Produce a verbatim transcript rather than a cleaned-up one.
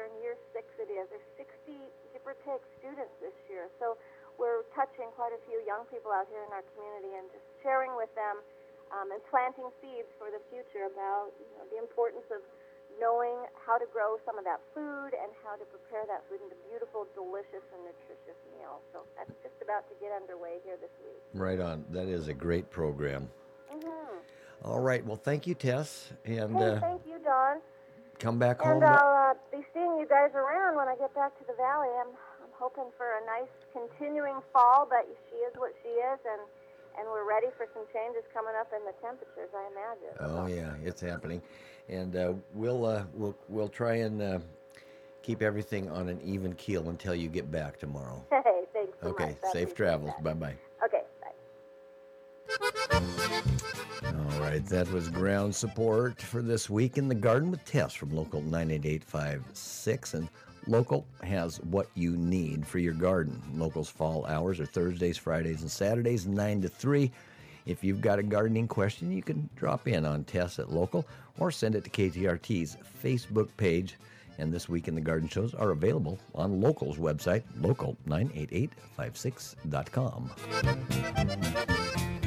in year six it is. There's sixty, give or take, students this year. So we're touching quite a few young people out here in our community and just sharing with them um, and planting seeds for the future about, you know, the importance of knowing how to grow some of that food and how to prepare that food into beautiful, delicious, and nutritious meals. So that's just about to get underway here this week. Right on. That is a great program. Mm-hmm. All right. Well, thank you, Tess. And Hey, uh, thank you, Don. come back And home. I'll uh, be seeing you guys around when I get back to the valley. I'm, I'm hoping for a nice continuing fall, but she is what she is, and and we're ready for some changes coming up in the temperatures, I imagine. Oh yeah, it's happening, and uh, we'll uh, we'll we'll try and uh, keep everything on an even keel until you get back tomorrow. Hey, thanks so okay, much. safe travels. Bye bye. Okay, bye. All right, that was ground support for this week in the garden with Tess from Local nine eight eight five six, and Local has what you need for your garden. Local's fall hours are Thursdays, Fridays, and Saturdays, nine to three. If you've got a gardening question, you can drop in on Tess at Local or send it to K T R T's Facebook page. And This Week in the Garden shows are available on Local's website, local nine eight eight five six dot com.